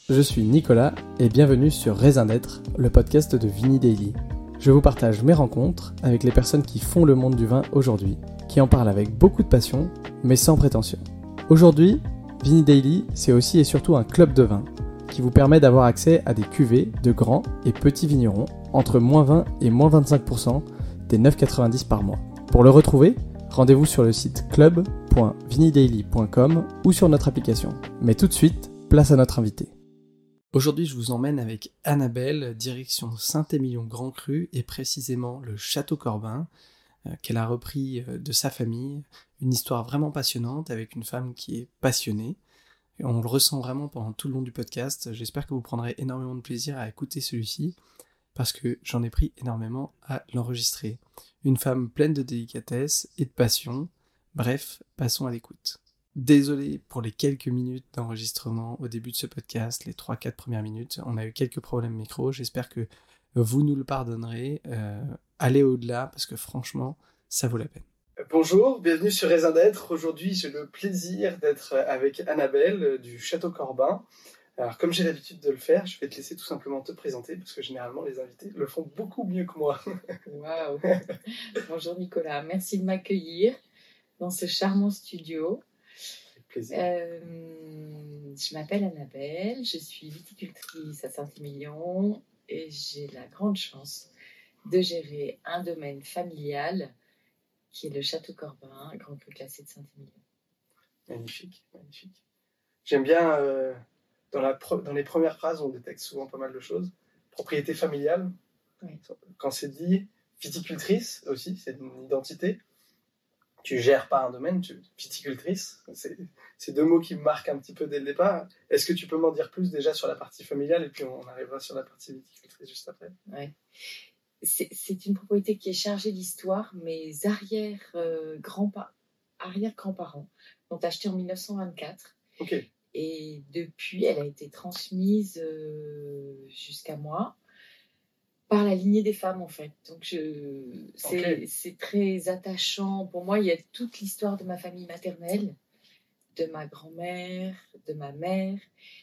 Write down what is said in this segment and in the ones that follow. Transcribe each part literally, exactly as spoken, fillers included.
je suis Nicolas et bienvenue sur Raisin d'être, le podcast de Vini Daily. Je vous partage mes rencontres avec les personnes qui font le monde du vin aujourd'hui, qui en parlent avec beaucoup de passion, mais sans prétention. Aujourd'hui, Vini Daily, c'est aussi et surtout un club de vin qui vous permet d'avoir accès à des cuvées de grands et petits vignerons entre moins vingt et moins vingt-cinq pour cent des neuf euros quatre-vingt-dix par mois. Pour le retrouver, rendez-vous sur le site club point vinidaily point com ou sur notre application. Mais tout de suite, place à notre invité. Aujourd'hui, je vous emmène avec Annabelle, direction Saint-Émilion Grand Cru et précisément le Château Corbin, euh, qu'elle a repris euh, de sa famille. Une histoire vraiment passionnante avec une femme qui est passionnée. Et on le ressent vraiment pendant tout le long du podcast. J'espère que vous prendrez énormément de plaisir à écouter celui-ci parce que j'en ai pris énormément à l'enregistrer. Une femme pleine de délicatesse et de passion. Bref, passons à l'écoute. Désolé pour les quelques minutes d'enregistrement au début de ce podcast, les trois quatre premières minutes. On a eu quelques problèmes micro, j'espère que vous nous le pardonnerez. Euh, allez au-delà, parce que franchement, ça vaut la peine. Bonjour, bienvenue sur Raisin d'être. Aujourd'hui, j'ai le plaisir d'être avec Annabelle du Château Corbin. Alors, comme j'ai l'habitude de le faire, je vais te laisser tout simplement te présenter, parce que généralement, les invités le font beaucoup mieux que moi. Waouh. Bonjour Nicolas, merci de m'accueillir dans ce charmant studio. Euh, je m'appelle Annabelle, je suis viticultrice à Saint-Émilion et j'ai la grande chance de gérer un domaine familial qui est le Château Corbin, Grand Cru classé de Saint-Émilion. Magnifique, magnifique. J'aime bien, euh, dans, la pro- dans les premières phrases, on détecte souvent pas mal de choses. Propriété familiale, oui. Quand c'est dit viticultrice aussi, c'est une identité. Tu gères pas un domaine, tu es viticultrice. C'est, c'est deux mots qui me marquent un petit peu dès le départ. Est-ce que tu peux m'en dire plus déjà sur la partie familiale et puis on arrivera sur la partie viticultrice juste après? Oui. C'est, c'est une propriété qui est chargée d'histoire. Mes arrière, euh, grands-pa- arrière-grands-parents l'ont achetée en dix-neuf cent vingt-quatre. Ok. Et depuis, elle a été transmise euh, jusqu'à moi. Par la lignée des femmes, en fait. Donc, je... c'est, okay. c'est très attachant. Pour moi, il y a toute l'histoire de ma famille maternelle, de ma grand-mère, de ma mère.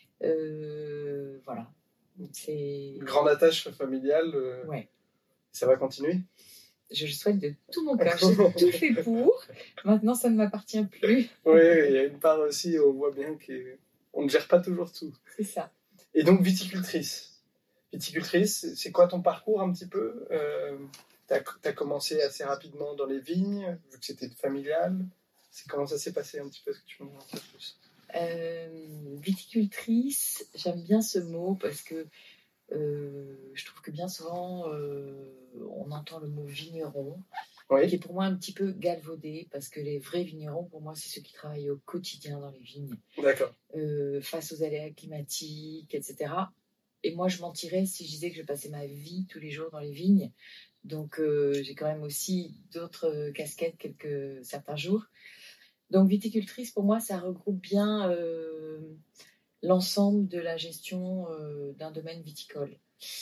Euh, voilà. C'est... Une grande attache familiale. Euh... Ouais. Ça va continuer? Je le souhaite de tout mon cœur. J'ai tout fait pour. Maintenant, ça ne m'appartient plus. Oui, il y a une part aussi, on voit bien qu'on ne gère pas toujours tout. C'est ça. Et donc, viticultrice. Viticultrice, c'est quoi ton parcours un petit peu? euh, Tu as commencé assez rapidement dans les vignes, vu que c'était familial. C'est, comment ça s'est passé un petit peu? Est-ce que tu peux m'en dire plus? euh, Viticultrice, j'aime bien ce mot parce que euh, je trouve que bien souvent, euh, on entend le mot vigneron, oui. Qui est pour moi un petit peu galvaudé parce que les vrais vignerons, pour moi, c'est ceux qui travaillent au quotidien dans les vignes. D'accord. Euh, face aux aléas climatiques, et cetera. Et moi, je mentirais si je disais que je passais ma vie tous les jours dans les vignes. Donc, euh, j'ai quand même aussi d'autres euh, casquettes quelques, certains jours. Donc, viticultrice, pour moi, ça regroupe bien euh, l'ensemble de la gestion euh, d'un domaine viticole.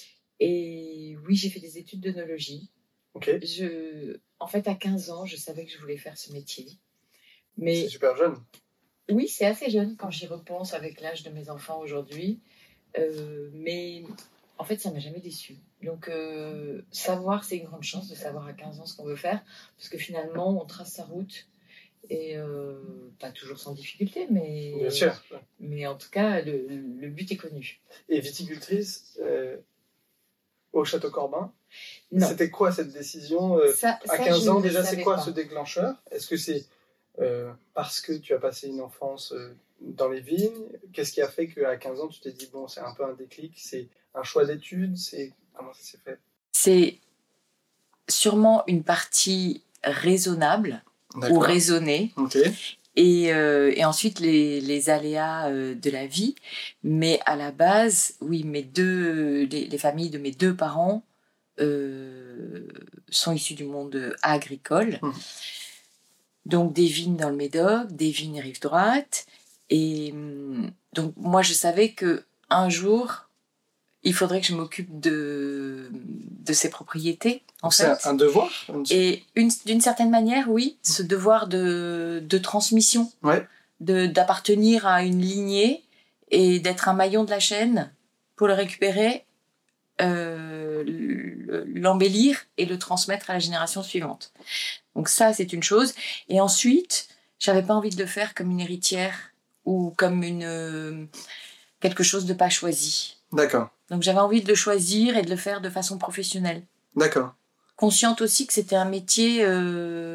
Et oui, j'ai fait des études d'œnologie. Okay. Je, en fait, à quinze ans, je savais que je voulais faire ce métier. Mais, c'est super jeune. Oui, c'est assez jeune quand j'y repense avec l'âge de mes enfants aujourd'hui. Euh, mais en fait, ça ne m'a jamais déçue. Donc, euh, savoir, c'est une grande chance de savoir à quinze ans ce qu'on veut faire, parce que finalement, on trace sa route, et euh, pas toujours sans difficulté, mais, bien sûr. Mais en tout cas, le, le but est connu. Et viticultrice euh, au Château Corbin, non. C'était quoi cette décision euh, ça, à ça, quinze ans déjà, c'est quoi pas. ce déclencheur? Est-ce que c'est euh, parce que tu as passé une enfance euh, dans les vignes? Qu'est-ce qui a fait qu'à quinze ans, tu t'es dit, bon, c'est un peu un déclic, c'est un choix d'études, c'est... Comment ça s'est fait? C'est sûrement une partie raisonnable. D'accord. Ou raisonnée. Okay. Et, euh, et ensuite, les, les aléas euh, de la vie. Mais à la base, oui, mes deux, les, les familles de mes deux parents euh, sont issues du monde agricole. Mmh. Donc, des vignes dans le Médoc, des vignes rive droite. Et donc, moi, je savais qu'un jour, il faudrait que je m'occupe de, de ces propriétés, en donc fait. C'est un devoir? Et une, d'une certaine manière, oui, ce devoir de, de transmission, ouais. de, d'appartenir à une lignée et d'être un maillon de la chaîne pour le récupérer, euh, l'embellir et le transmettre à la génération suivante. Donc ça, c'est une chose. Et ensuite, j'avais pas envie de le faire comme une héritière ou comme une euh, quelque chose de pas choisi. D'accord. Donc j'avais envie de le choisir et de le faire de façon professionnelle. D'accord. Consciente aussi que c'était un métier euh,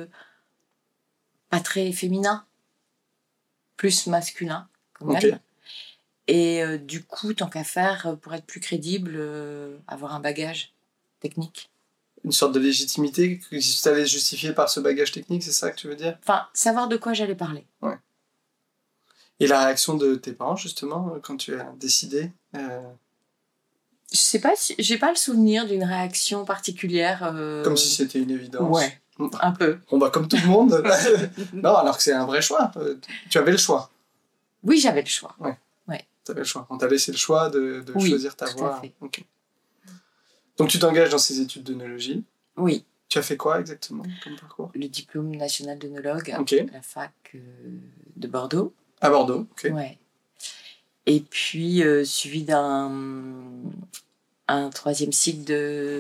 pas très féminin, plus masculin quand même. Okay. Et euh, du coup, tant qu'à faire, pour être plus crédible, euh, avoir un bagage technique. Une sorte de légitimité que tu allais justifier par ce bagage technique, c'est ça que tu veux dire? Enfin, savoir de quoi j'allais parler. Ouais. Et la réaction de tes parents, justement, quand tu as décidé euh... Je sais pas, si, j'ai pas le souvenir d'une réaction particulière. Euh... Comme si c'était une évidence. Ouais, un peu. Bon, bah, comme tout le monde. Non, alors que c'est un vrai choix. Tu avais le choix. Oui, j'avais le choix. Ouais. Ouais. Tu avais le choix. On t'a laissé le choix de, de oui, choisir ta tout voie. À fait. Okay. Donc, tu t'engages dans ces études d'œnologie. Oui. Tu as fait quoi exactement comme parcours? Le diplôme national d'œnologue okay. à la fac euh, de Bordeaux. À Bordeaux, ok. Ouais. Et puis, euh, suivi d'un un troisième cycle de,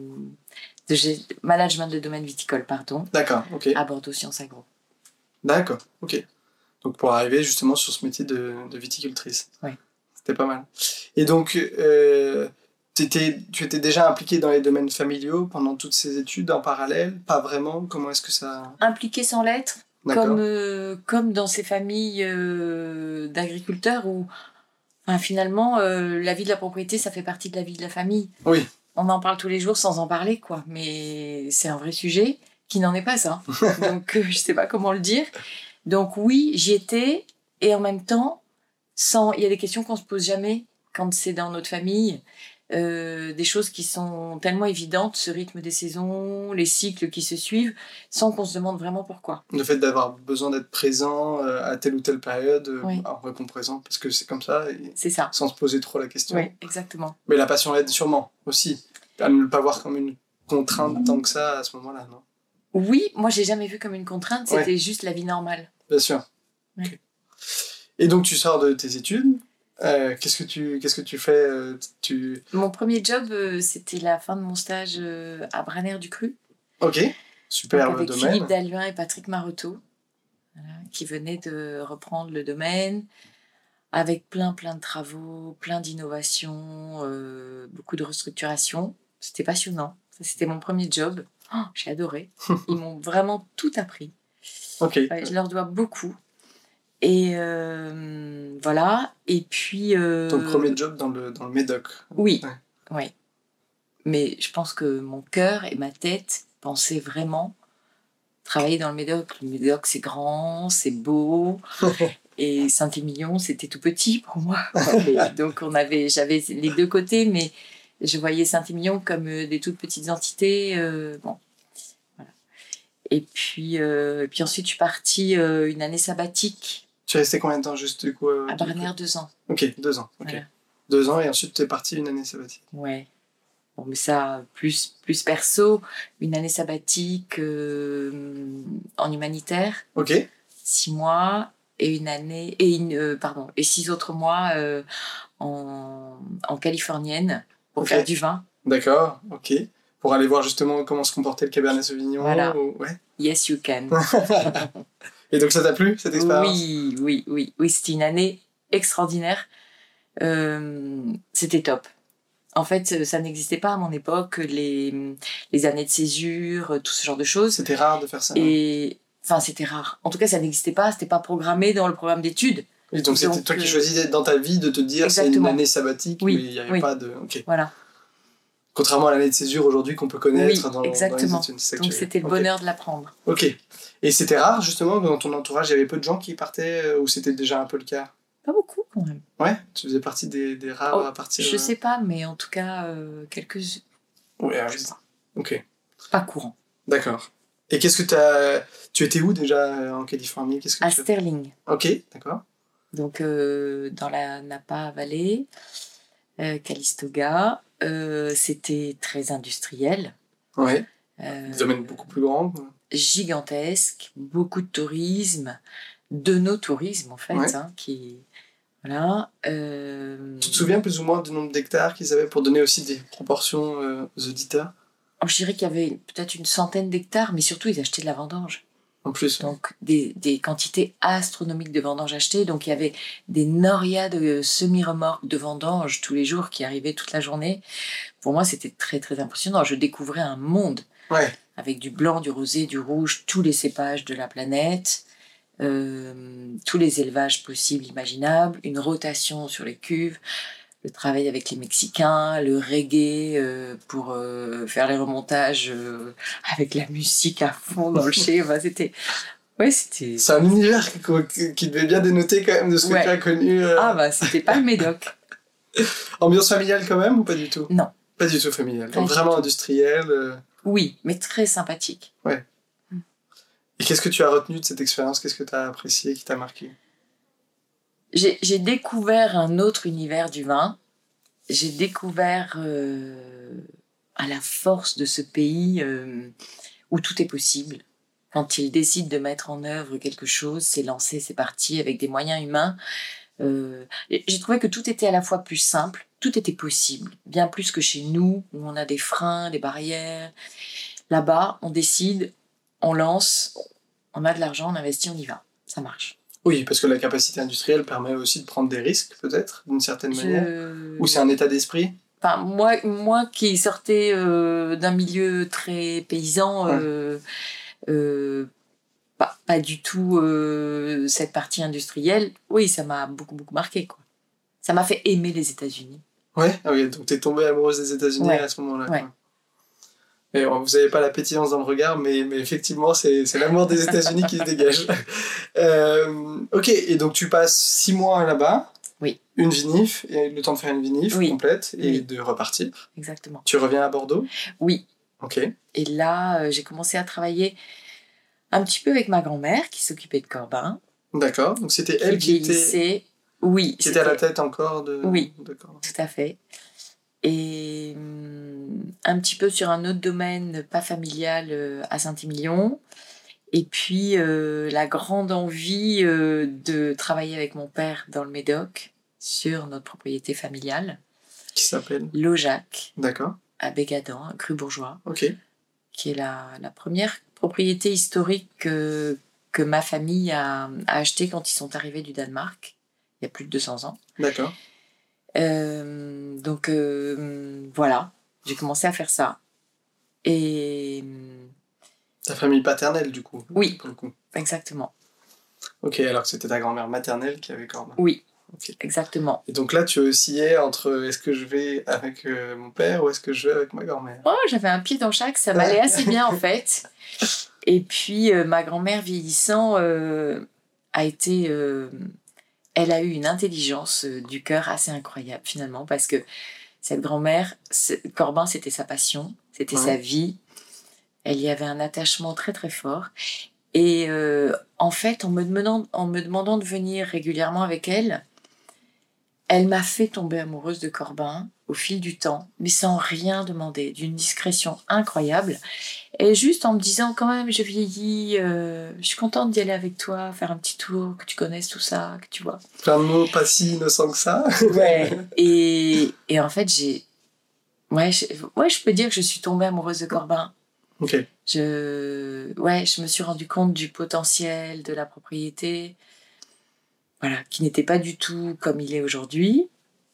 de g- management de domaine viticole, pardon. D'accord, ok. À Bordeaux Sciences Agro. D'accord, ok. Donc, pour arriver justement sur ce métier de, de viticultrice. Oui. C'était pas mal. Et donc, euh, t'étais, tu étais déjà impliquée dans les domaines familiaux pendant toutes ces études en parallèle? Pas vraiment? Comment est-ce que ça... Impliquée sans l'être, D'accord. comme, euh, comme dans ces familles euh, d'agriculteurs où enfin, finalement, euh, la vie de la propriété, ça fait partie de la vie de la famille. Oui. On en parle tous les jours sans en parler, quoi. Mais c'est un vrai sujet qui n'en est pas ça. Donc, euh, je sais pas comment le dire. Donc oui, j'y étais. Et en même temps, sans... il y a des questions qu'on se pose jamais quand c'est dans notre famille. Euh, des choses qui sont tellement évidentes, ce rythme des saisons, les cycles qui se suivent, sans qu'on se demande vraiment pourquoi. Le fait d'avoir besoin d'être présent euh, à telle ou telle période, euh, oui. en répond présent, parce que c'est comme ça, et c'est ça. Sans se poser trop la question. Oui, exactement. Mais la passion aide sûrement, aussi, à ne pas voir comme une contrainte tant que ça à ce moment-là, non? Oui, moi j'ai jamais vu comme une contrainte, c'était ouais. juste la vie normale. Bien sûr. Ouais. Okay. Et donc tu sors de tes études. Euh, qu'est-ce que tu qu'est-ce que tu fais euh, tu... Mon premier job, euh, c'était la fin de mon stage euh, à Braner-du-Cru. Ok, super avec domaine. Philippe Dalluin et Patrick Maroteau, voilà, qui venaient de reprendre le domaine, avec plein plein de travaux, plein d'innovations, euh, beaucoup de restructuration. C'était passionnant. Ça, c'était mon premier job. Oh, j'ai adoré. Ils m'ont vraiment tout appris. Ok. Ouais, je leur dois beaucoup. Et euh, voilà. Et puis. Euh... Ton premier job dans le, dans le Médoc. Oui. Ouais. ouais. Mais je pense que mon cœur et ma tête pensaient vraiment travailler dans le Médoc. Le Médoc, c'est grand, c'est beau. Et Saint-Émilion, c'était tout petit pour moi. Ouais, donc, on avait, j'avais les deux côtés, mais je voyais Saint-Émilion comme des toutes petites entités. Euh, bon. Voilà. Et puis, euh, et puis ensuite, je suis partie euh, une année sabbatique. Tu es resté combien de temps juste du coup euh, À Braner, deux ans. Ok, deux ans. Okay. Voilà. Deux ans et ensuite tu es partie une année sabbatique. Ouais. Bon, mais ça, plus, plus perso, une année sabbatique euh, en humanitaire. Ok. Six mois et une année et une euh, pardon et six autres mois euh, en, en californienne pour okay. faire du vin. D'accord. Ok. Pour aller voir justement comment se comportait le Cabernet Sauvignon. Voilà. Ou... Ouais. Yes, you can. Et donc ça t'a plu cette expérience? Oui, oui, oui, oui. C'était une année extraordinaire. Euh, c'était top. En fait, ça n'existait pas à mon époque, les, les années de césure, tout ce genre de choses. C'était rare de faire ça. Et enfin, c'était rare. En tout cas, ça n'existait pas. C'était pas programmé dans le programme d'études. Et donc, donc c'était toi euh... qui choisissais dans ta vie de te dire exactement. C'est une année sabbatique, oui, mais il n'y avait oui. pas de. Okay. Voilà. Contrairement à l'année de césure aujourd'hui qu'on peut connaître oui, dans, exactement. dans les études. C'est donc c'était le okay. bonheur de l'apprendre. Ok. Et c'était rare justement dans ton entourage, il y avait peu de gens qui partaient ou c'était déjà un peu le cas? Pas beaucoup quand même. Ouais, tu faisais partie des, des rares oh, à partir. Je sais pas, mais en tout cas euh, quelques. Oui, ah, oui. Ok. Pas courant. D'accord. Et qu'est-ce que t'as... Tu étais où déjà en Californie? Qu'est-ce que à tu... Sterling. Ok, d'accord. Donc euh, dans la Napa Valley, euh, Calistoga, euh, c'était très industriel. Ouais. Euh, Des domaines beaucoup plus grands. Gigantesque, beaucoup de tourisme, de nos tourismes en fait, ouais. hein, qui Voilà. Euh... Tu te souviens plus ou moins du nombre d'hectares qu'ils avaient pour donner aussi des proportions euh, aux auditeurs? Je dirais qu'il y avait peut-être une centaine d'hectares, mais surtout, ils achetaient de la vendange. En plus. Donc, des, des quantités astronomiques de vendange achetées. Donc, il y avait des norias de semi-remorques de vendange tous les jours qui arrivaient toute la journée. Pour moi, c'était très, très impressionnant. Je découvrais un monde ouais. avec du blanc, du rosé, du rouge, tous les cépages de la planète, euh, tous les élevages possibles, imaginables, une rotation sur les cuves, le travail avec les Mexicains, le reggae euh, pour euh, faire les remontages euh, avec la musique à fond dans le chai. Enfin, c'était... Ouais, c'était... C'est un univers qui, qui devait bien dénoter quand même de ce que ouais. tu as connu. Euh... Ah bah, c'était pas le Médoc. Ambiance familiale quand même ou pas du tout? Non. Pas du tout familiale. Pas Donc vraiment tout. Industriel. Euh... Oui, mais très sympathique. Ouais. Mm. Et qu'est-ce que tu as retenu de cette expérience? Qu'est-ce que tu as apprécié, qui t'a marqué? J'ai, j'ai découvert un autre univers du vin. J'ai découvert euh, à la force de ce pays euh, où tout est possible. Quand il décide de mettre en œuvre quelque chose, c'est lancé, c'est parti, avec des moyens humains. Euh, j'ai trouvé que tout était à la fois plus simple, tout était possible, bien plus que chez nous, où on a des freins, des barrières. Là-bas, on décide, on lance, on a de l'argent, on investit, on y va. Ça marche. Oui, parce que la capacité industrielle permet aussi de prendre des risques, peut-être, d'une certaine Je... manière. Ou c'est un état d'esprit? Enfin, moi, moi qui sortais euh, d'un milieu très paysan, ouais. euh, euh, pas, pas du tout euh, cette partie industrielle, oui, ça m'a beaucoup, beaucoup marqué, quoi. Ça m'a fait aimer les États-Unis. Ouais, ah oui, donc t'es tombée amoureuse des États-Unis ouais. à ce moment-là. Ouais. Quoi. Et bon, vous n'avez pas la pétillance dans le regard, mais, mais effectivement, c'est, c'est l'amour des États-Unis qui se dégage. Euh, ok, et donc tu passes six mois là-bas. Oui. Une vinif, et le temps de faire une vinif oui. complète et oui. de repartir. Exactement. Tu reviens à Bordeaux? Oui. Ok. Et là, euh, j'ai commencé à travailler un petit peu avec ma grand-mère qui s'occupait de Corbin. D'accord, donc c'était elle qui, qui était... Oui. Qui était à la tête encore de... Oui, de Corbin. Tout à fait. Et hum, un petit peu sur un autre domaine pas familial euh, à Saint-Émilion. Et puis euh, la grande envie euh, de travailler avec mon père dans le Médoc sur notre propriété familiale. Qui s'appelle Laujac. D'accord. À Bégadan, un cru bourgeois. Ok. Qui est la, la première propriété historique que, que ma famille a, a achetée quand ils sont arrivés du Danemark, il y a plus de deux cents ans. D'accord. Euh, donc euh, voilà, j'ai commencé à faire ça. Et ta famille paternelle du coup? Oui, pour le coup. Exactement. Ok, alors que c'était ta grand-mère maternelle qui avait Corbin. Oui, okay. Exactement. Et donc là, tu oscillais entre est-ce que je vais avec euh, mon père ou est-ce que je vais avec ma grand-mère? Oh, j'avais un pied dans chaque, ça m'allait assez bien en fait. Et puis euh, ma grand-mère vieillissant euh, a été... Euh, elle a eu une intelligence euh, du cœur assez incroyable finalement, parce que cette grand-mère, Corbin, c'était sa passion, c'était ouais. sa vie. Elle y avait un attachement très très fort. Et euh, en fait, en me, demandant, en me demandant de venir régulièrement avec elle, elle m'a fait tomber amoureuse de Corbin au fil du temps, mais sans rien demander, d'une discrétion incroyable. Et juste en me disant, quand même, je vieillis, euh, je suis contente d'y aller avec toi, faire un petit tour, que tu connaisses tout ça, que tu vois. Plein de mots pas si innocents que ça. Ouais. Et, et en fait, j'ai... Ouais je... ouais, je peux dire que je suis tombée amoureuse de Corbin. Ok. Je... Ouais, je me suis rendu compte du potentiel de la propriété, voilà, qui n'était pas du tout comme il est aujourd'hui.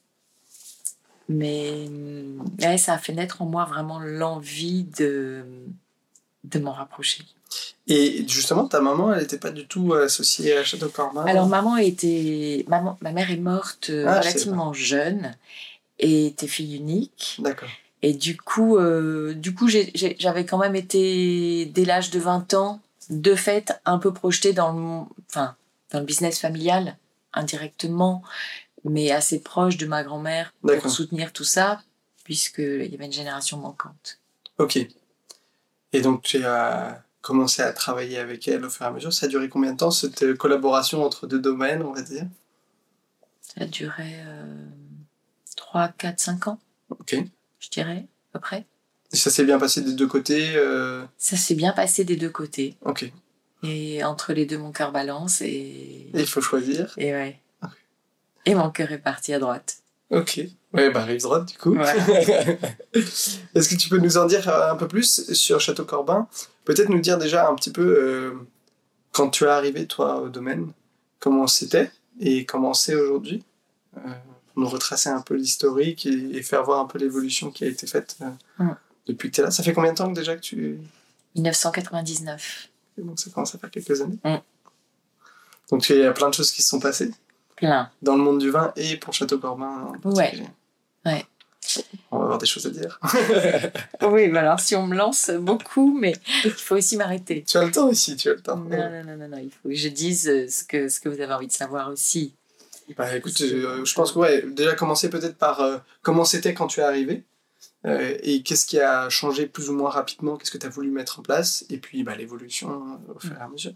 Mais ouais, ça a fait naître en moi vraiment l'envie de, de m'en rapprocher. Et justement, ta maman, elle n'était pas du tout associée à Château Corbin? Alors, maman était... Maman... Ma mère est morte ah, relativement jeune et était fille unique. D'accord. Et du coup, euh, du coup j'ai, j'ai, j'avais quand même été, dès l'âge de vingt ans, de fait, un peu projetée dans le, enfin, dans le business familial, indirectement, mais assez proche de ma grand-mère pour D'accord. soutenir tout ça, puisqu'il y avait une génération manquante. Ok. Et donc, tu as commencé à travailler avec elle au fur et à mesure. Ça a duré combien de temps, cette collaboration entre deux domaines, on va dire? Ça a duré euh, trois, quatre, cinq ans. Ok. Je dirais, à peu près. Et ça s'est bien passé des deux côtés euh... Ça s'est bien passé des deux côtés. Ok. Et entre les deux, mon cœur balance et... et il faut choisir. Et ouais. Okay. Et mon cœur est parti à droite. Ok. Ouais, bah rive droite du coup. Voilà. Est-ce que tu peux nous en dire un peu plus sur Château Corbin? Peut-être nous dire déjà un petit peu, euh, quand tu es arrivé toi au domaine, comment c'était et comment c'est aujourd'hui? Euh, nous retracer un peu l'historique et, et faire voir un peu l'évolution qui a été faite euh, mm. depuis que tu es là. Ça fait combien de temps que déjà que tu... dix-neuf cent quatre-vingt-dix-neuf. Et donc ça commence à faire quelques années. Mm. Donc il y a plein de choses qui se sont passées. Plein. Dans le monde du vin et pour Château Corbin en particulier. Ouais. ouais. On va avoir des choses à dire. Oui, bah alors si on me lance beaucoup, mais il faut aussi m'arrêter. Tu as le temps ici, tu as le temps. Non, non, non, non, non, il faut que je dise ce que, ce que vous avez envie de savoir aussi. Bah écoute, euh, je pense que ouais, déjà commencer peut-être par euh, comment c'était quand tu es arrivé euh, et qu'est-ce qui a changé plus ou moins rapidement, qu'est-ce que tu as voulu mettre en place et puis bah, l'évolution euh, au fur et à mesure.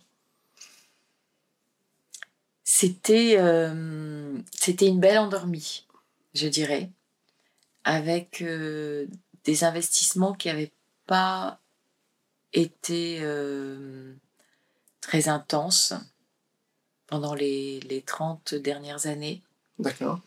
C'était, euh, c'était une belle endormie, je dirais, avec euh, des investissements qui n'avaient pas été euh, très intenses pendant les, les trente dernières années. D'accord.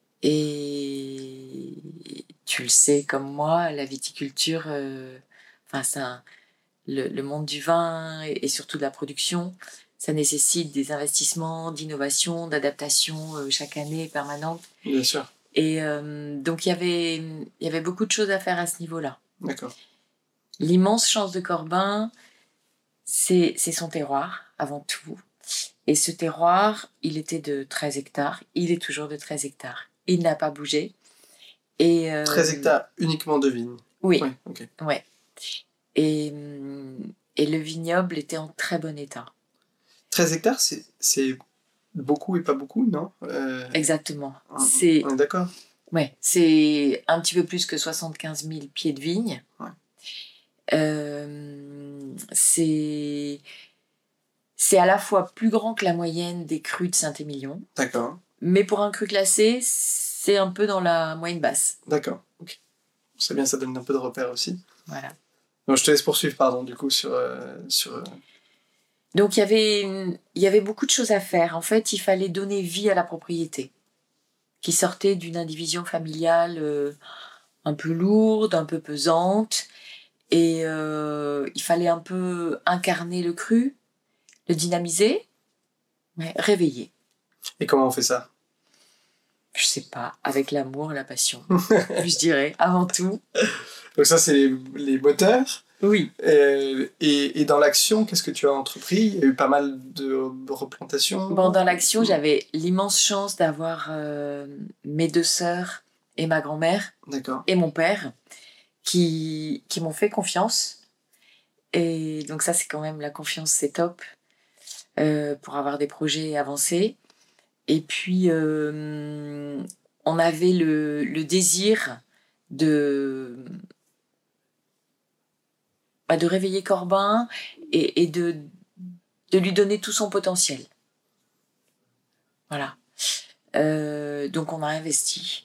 Et tu le sais comme moi, la viticulture, euh, enfin, c'est un, le, le monde du vin et, et surtout de la production, ça nécessite des investissements, d'innovation, d'adaptation euh, chaque année permanente. Bien sûr. Et euh, donc, il y avait, il y avait beaucoup de choses à faire à ce niveau-là. D'accord. L'immense chance de Corbin, c'est, c'est son terroir, avant tout. Et ce terroir, il était de treize hectares. Il est toujours de treize hectares. Il n'a pas bougé. Et, euh, treize hectares uniquement de vignes. Oui. Oui, ok. Ouais. Et, et le vignoble était en très bon état. treize hectares, c'est, c'est beaucoup et pas beaucoup, non euh... Exactement. On, c'est, on est d'accord. Ouais, c'est un petit peu plus que soixante-quinze mille pieds de vigne. Ouais. Euh, c'est... c'est à la fois plus grand que la moyenne des crus de Saint-Émilion. D'accord. Mais pour un cru classé, c'est un peu dans la moyenne basse. D'accord. Ok. C'est bien, ça donne un peu de repères aussi. Voilà. Donc, je te laisse poursuivre, pardon, du coup, sur... Euh, sur euh... Donc, il y avait, il y avait beaucoup de choses à faire. En fait, il fallait donner vie à la propriété, qui sortait d'une indivision familiale euh, un peu lourde, un peu pesante. Et euh, il fallait un peu incarner le cru, le dynamiser, ouais, réveiller. Et comment on fait ça? Je sais pas, avec l'amour et la passion, je dirais, avant tout. Donc ça, c'est les, les moteurs. Oui. Et, et, et dans l'action, qu'est-ce que tu as entrepris? Il y a eu pas mal de replantations. Bon, dans l'action, j'avais l'immense chance d'avoir euh, mes deux sœurs et ma grand-mère. D'accord. Et mon père qui, qui m'ont fait confiance. Et donc ça, c'est quand même, la confiance, c'est top euh, pour avoir des projets avancés. Et puis, euh, on avait le, le désir de, bah, de réveiller Corbin et, et de, de lui donner tout son potentiel. Voilà. Euh, donc, on a investi.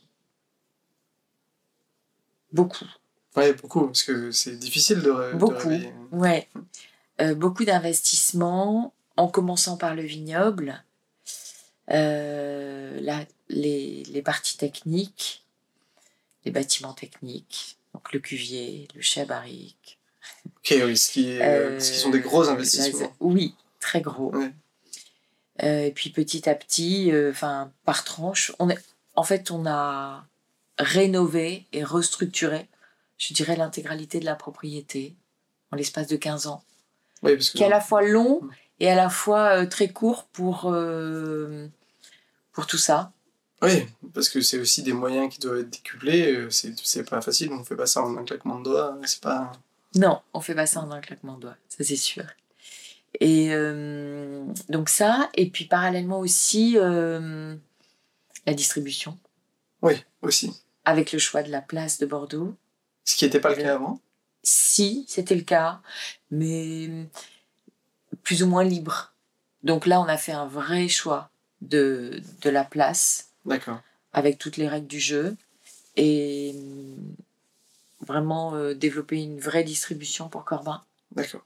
Beaucoup. Oui, beaucoup, parce que c'est difficile de, ré- beaucoup, de réveiller. Ouais. Euh, beaucoup d'investissements, en commençant par le vignoble. Euh, la, les, les parties techniques, les bâtiments techniques, donc le cuvier, le chai à barrique. Ok, oui, ce qui, est, euh, ce qui sont des gros investissements. La, oui, très gros. Ouais. Euh, et puis petit à petit, enfin euh, par tranche, on est, en fait, on a rénové et restructuré, je dirais, l'intégralité de la propriété en l'espace de quinze ans. Oui, parce que qui est à la fois long mmh. et à la fois euh, très court pour, euh, pour tout ça. Oui, parce que c'est aussi des moyens qui doivent être décuplés. C'est, c'est pas facile, on ne fait pas ça en un claquement de doigts. C'est pas... Non, on ne fait pas ça en un claquement de doigts, ça c'est sûr. Et euh, donc ça, et puis parallèlement aussi euh, la distribution. Oui, aussi. Avec le choix de la place de Bordeaux. Ce qui n'était pas le cas avant. Si, c'était le cas, mais plus ou moins libre. Donc là, on a fait un vrai choix de, de la place. D'accord. Avec toutes les règles du jeu. Et vraiment euh, développer une vraie distribution pour Corbin. D'accord.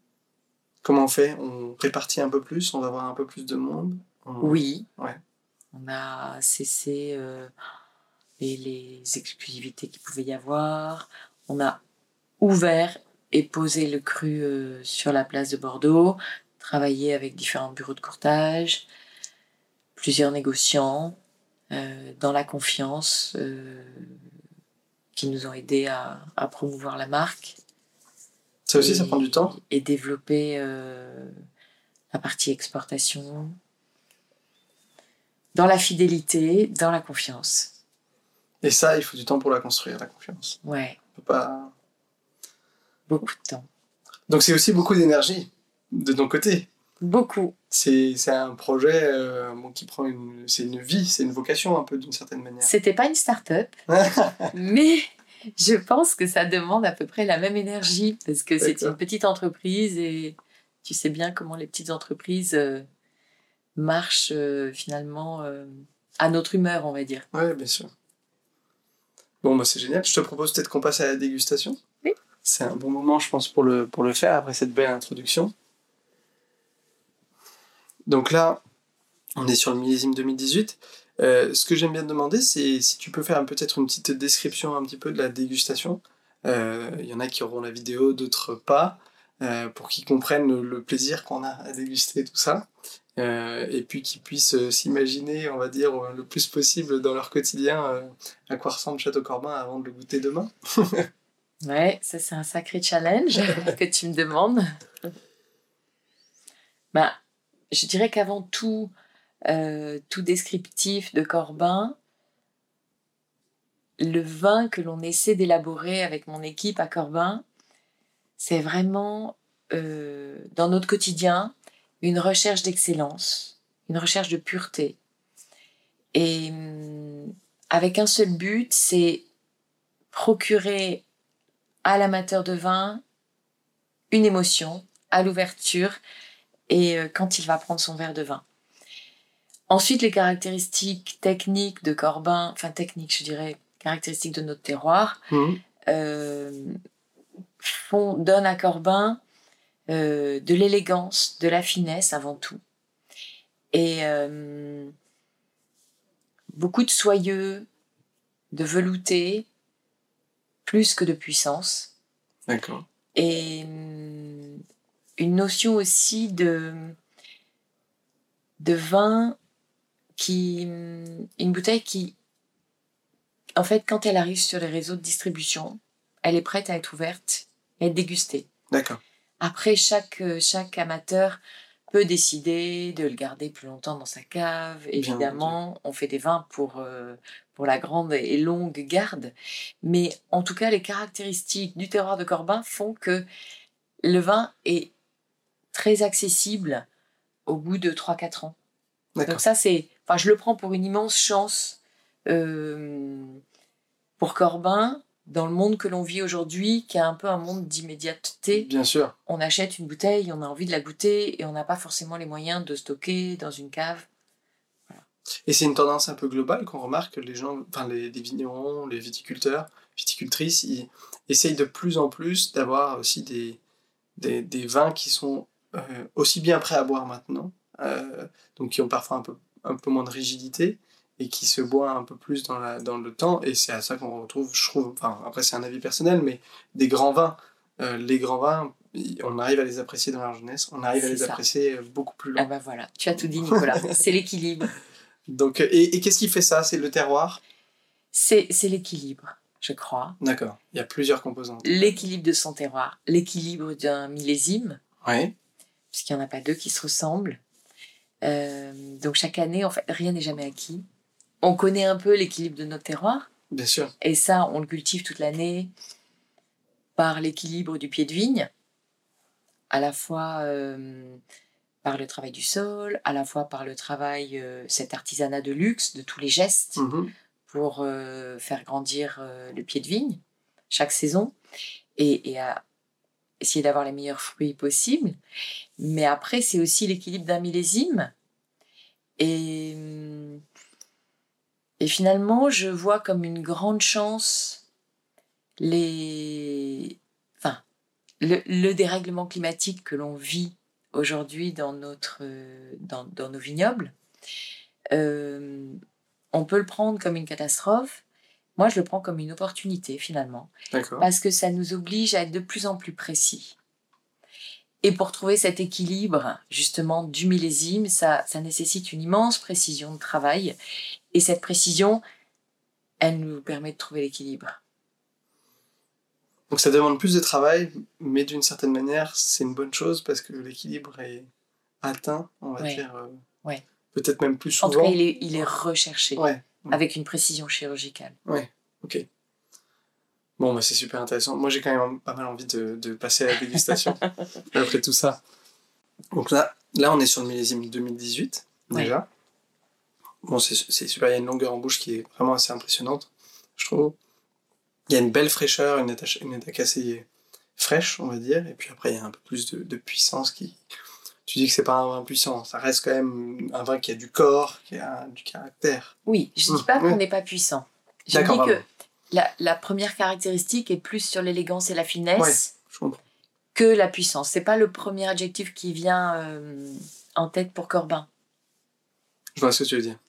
Comment on fait? On répartit un peu plus? On va avoir un peu plus de monde? on... Oui. Ouais. On a cessé euh, les, les exclusivités qu'il pouvait y avoir. On a ouvert et posé le cru euh, sur la place de Bordeaux, travaillé avec différents bureaux de courtage, plusieurs négociants, euh, dans la confiance, euh, qui nous ont aidés à, à promouvoir la marque. Ça aussi, et, ça prend du temps. Et développer euh, la partie exportation, dans la fidélité, dans la confiance. Et ça, il faut du temps pour la construire, la confiance. Ouais. On peut pas... Beaucoup de temps. Donc c'est aussi beaucoup d'énergie de ton côté. Beaucoup. C'est, c'est un projet euh, bon, qui prend une... C'est une vie, c'est une vocation un peu d'une certaine manière. C'était pas une start-up, mais je pense que ça demande à peu près la même énergie parce que c'est une petite entreprise et tu sais bien comment les petites entreprises euh, marchent euh, finalement euh, à notre humeur, on va dire. Oui, bien sûr. Bon, bah, c'est génial. Je te propose peut-être qu'on passe à la dégustation. Oui. C'est un bon moment, je pense, pour le, pour le faire après cette belle introduction. Donc là, on est sur le millésime deux mille dix-huit. Euh, ce que j'aime bien te demander, c'est si tu peux faire peut-être une petite description un petit peu de la dégustation. Il euh, y en a qui auront la vidéo, d'autres pas, euh, pour qu'ils comprennent le, le plaisir qu'on a à déguster tout ça. Euh, et puis qu'ils puissent euh, s'imaginer, on va dire, euh, le plus possible dans leur quotidien euh, à quoi ressemble Château Corbin avant de le goûter demain. Ouais, ça c'est un sacré challenge que tu me demandes. Bah, je dirais qu'avant tout, euh, tout descriptif de Corbin, le vin que l'on essaie d'élaborer avec mon équipe à Corbin, c'est vraiment, euh, dans notre quotidien, une recherche d'excellence, une recherche de pureté. Et hum, avec un seul but, c'est procurer à l'amateur de vin une émotion à l'ouverture et euh, quand il va prendre son verre de vin. Ensuite, les caractéristiques techniques de Corbin, enfin techniques, je dirais, caractéristiques de notre terroir, mmh. euh, font, donnent à Corbin euh, de l'élégance, de la finesse avant tout. Et euh, beaucoup de soyeux, de velouté, plus que de puissance. D'accord. Et euh, une notion aussi de, de vin qui... Une bouteille qui, en fait, quand elle arrive sur les réseaux de distribution, elle est prête à être ouverte et être dégustée. D'accord. Après, chaque, chaque amateur peut décider de le garder plus longtemps dans sa cave. Évidemment, on fait des vins pour, euh, pour la grande et longue garde. Mais en tout cas, les caractéristiques du terroir de Corbin font que le vin est très accessible au bout de trois à quatre ans. D'accord. Donc ça, c'est... Enfin, je le prends pour une immense chance euh, pour Corbin, dans le monde que l'on vit aujourd'hui, qui est un peu un monde d'immédiateté. Bien sûr. On achète une bouteille, on a envie de la goûter et on n'a pas forcément les moyens de stocker dans une cave. Voilà. Et c'est une tendance un peu globale qu'on remarque, les gens, enfin les, les vignerons, les viticulteurs, viticultrices, ils essayent de plus en plus d'avoir aussi des, des, des vins qui sont euh, aussi bien prêts à boire maintenant, euh, donc qui ont parfois un peu, un peu moins de rigidité et qui se boivent un peu plus dans, la, dans le temps, et c'est à ça qu'on retrouve, je trouve, enfin après c'est un avis personnel, mais des grands vins. Euh, les grands vins, on arrive à les apprécier dans leur jeunesse, on arrive c'est à les ça. apprécier beaucoup plus loin. Ah ben voilà, tu as tout dit Nicolas, c'est l'équilibre. Donc, et, et qu'est-ce qui fait ça? C'est le terroir? C'est, c'est l'équilibre, je crois. D'accord, il y a plusieurs composantes. L'équilibre de son terroir, l'équilibre d'un millésime, ouais. puisqu'il n'y en a pas deux qui se ressemblent. Euh, donc chaque année, en fait, rien n'est jamais acquis. On connaît un peu l'équilibre de notre terroir. Bien sûr. Et ça, on le cultive toute l'année par l'équilibre du pied de vigne, à la fois euh, par le travail du sol, à la fois par le travail, euh, cet artisanat de luxe, de tous les gestes, mmh. pour euh, faire grandir euh, le pied de vigne chaque saison et, et à essayer d'avoir les meilleurs fruits possibles. Mais après, c'est aussi l'équilibre d'un millésime. Et, et finalement, je vois comme une grande chance les... enfin, le, le dérèglement climatique que l'on vit aujourd'hui dans, notre, dans, dans nos vignobles. euh, on peut le prendre comme une catastrophe. Moi, je le prends comme une opportunité, finalement. D'accord. Parce que ça nous oblige à être de plus en plus précis. Et pour trouver cet équilibre, justement, du millésime, ça, ça nécessite une immense précision de travail. Et cette précision, elle nous permet de trouver l'équilibre. Donc ça demande plus de travail, mais d'une certaine manière, c'est une bonne chose parce que l'équilibre est atteint, on va ouais. dire, euh, ouais. peut-être même plus souvent. En tout cas, il est, il est recherché, ouais. avec une précision chirurgicale. Ouais, ok. Bon, bah c'est super intéressant. Moi, j'ai quand même pas mal envie de, de passer à la dégustation après tout ça. Donc là, là, on est sur le millésime deux mille dix-huit, déjà. Ouais. Bon, c'est, c'est super, il y a une longueur en bouche qui est vraiment assez impressionnante, je trouve. Il y a une belle fraîcheur, une attaque, une attaque assez fraîche, on va dire. Et puis après, il y a un peu plus de, de puissance qui... Tu dis que c'est pas un vin puissant, ça reste quand même un vin qui a du corps, qui a du caractère. Oui, je dis pas mmh. qu'on n'est pas puissant. Je D'accord, dis pardon. que la, la première caractéristique est plus sur l'élégance et la finesse ouais, je comprends. que la puissance. C'est pas le premier adjectif qui vient euh, en tête pour Corbin. Je vois ce que tu veux dire.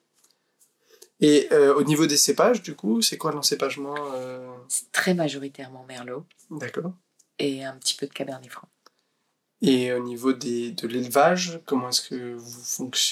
Et euh, au niveau des cépages, du coup, c'est quoi l'encépagement euh... C'est très majoritairement Merlot. D'accord. Et un petit peu de Cabernet Franc. Et au niveau des, de l'élevage, comment est-ce que vous fonctionnez ?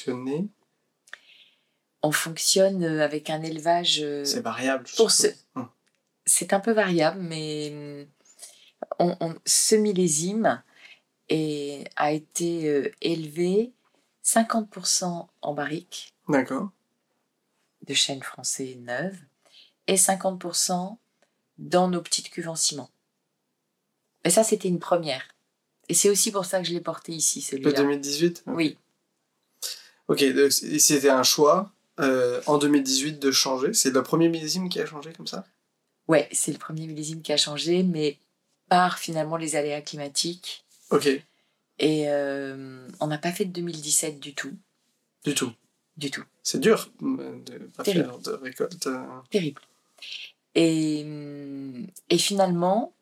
On fonctionne avec un élevage... C'est variable. Pour ce... hum. C'est un peu variable, mais on, on, ce millésime est, a été euh, élevé cinquante pour cent en barrique. D'accord. De chêne français neuve, et cinquante pour cent dans nos petites cuves en ciment. Et ça, c'était une première. Et c'est aussi pour ça que je l'ai porté ici, celui-là. Le deux mille dix-huit ? Oui. Ok, donc c'était un choix euh, en deux mille dix-huit de changer. C'est le premier millésime qui a changé comme ça ? Ouais, c'est le premier millésime qui a changé, mais par finalement les aléas climatiques. Ok. Et euh, on n'a pas fait de deux mille dix-sept du tout. Du tout. Du tout. C'est dur de ne pas Terrible. faire de récolte. Terrible. Et, et finalement,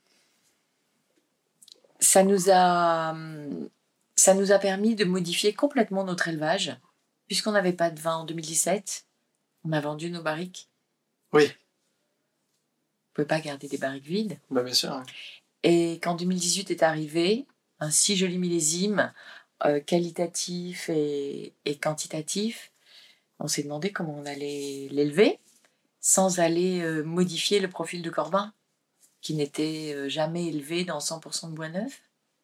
ça nous a, ça nous a permis de modifier complètement notre élevage, puisqu'on n'avait pas de vin en deux mille dix-sept. On a vendu nos barriques. Oui. On ne pouvait pas garder des barriques vides. Bah bien sûr. Ouais. Et quand deux mille dix-huit est arrivé, un si joli millésime, euh, qualitatif et, et quantitatif, on s'est demandé comment on allait l'élever sans aller euh, modifier le profil de Corbin, qui n'était euh, jamais élevé dans cent pour cent de bois neuf.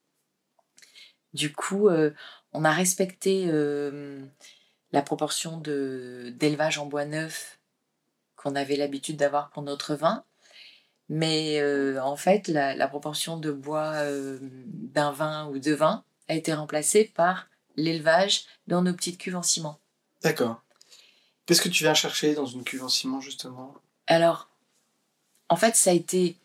Du coup, euh, on a respecté euh, la proportion de, d'élevage en bois neuf qu'on avait l'habitude d'avoir pour notre vin. Mais euh, en fait, la, la proportion de bois euh, d'un vin ou de vin a été remplacée par l'élevage dans nos petites cuves en ciment. D'accord. Qu'est-ce que tu viens chercher dans une cuve en ciment, justement ? Alors, en fait, ça a été...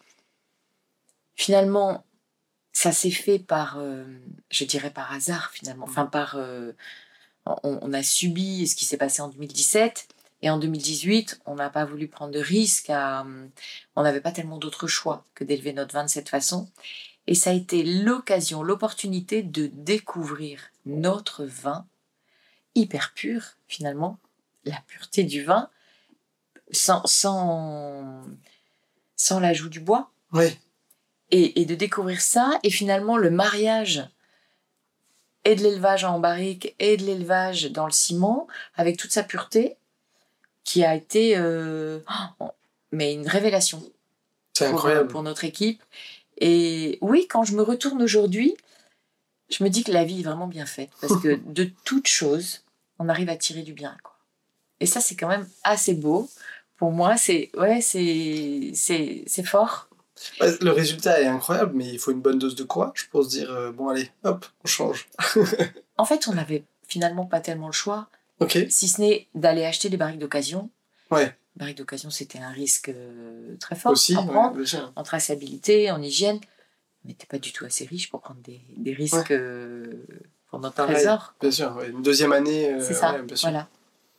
Finalement, ça s'est fait par... Euh, je dirais par hasard, finalement. Enfin, par... Euh, on, on a subi ce qui s'est passé en deux mille dix-sept... Et en deux mille dix-huit, on n'a pas voulu prendre de risques. À, on n'avait pas tellement d'autres choix que d'élever notre vin de cette façon. Et ça a été l'occasion, l'opportunité de découvrir notre vin hyper pur, finalement, la pureté du vin, sans, sans, sans l'ajout du bois. Oui. Et, et de découvrir ça, et finalement le mariage et de l'élevage en barrique et de l'élevage dans le ciment, avec toute sa pureté, qui a été euh, oh, mais une révélation. C'est pour, incroyable. Pour notre équipe. Et oui, quand je me retourne aujourd'hui, je me dis que la vie est vraiment bien faite. Parce que de toute chose, on arrive à tirer du bien, quoi. Et ça, c'est quand même assez beau. Pour moi, c'est, ouais, c'est, c'est, c'est fort. Le résultat est incroyable, mais il faut une bonne dose de courage pour se dire, euh, bon allez, hop, on change. En fait, on n'avait finalement pas tellement le choix. Okay. Si ce n'est d'aller acheter des barriques d'occasion. Ouais. Les barriques d'occasion, c'était un risque euh, très fort aussi, à prendre, ouais, en traçabilité, en hygiène. On n'était pas du tout assez riche pour prendre des, des risques ouais. euh, pour notre Pareil, trésor. Bien sûr, ouais. Une deuxième année. Euh, c'est ça, ouais, bien sûr. Voilà.